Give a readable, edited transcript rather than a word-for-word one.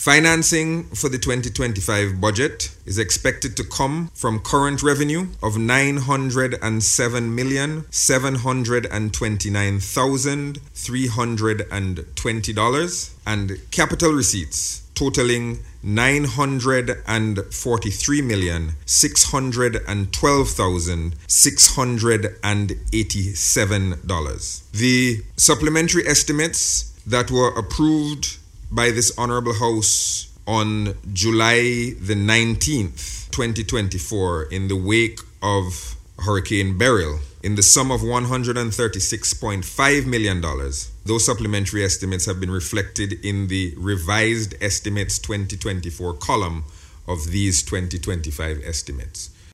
Financing for the 2025 budget is expected to come from current revenue of $907,729,320 and capital receipts totaling $943,612,687. The supplementary estimates that were approved by this Honorable House on July the 19th, 2024, in the wake of Hurricane Beryl, in the sum of $136.5 million. Those supplementary estimates have been reflected in the revised estimates 2024 column of these 2025 estimates.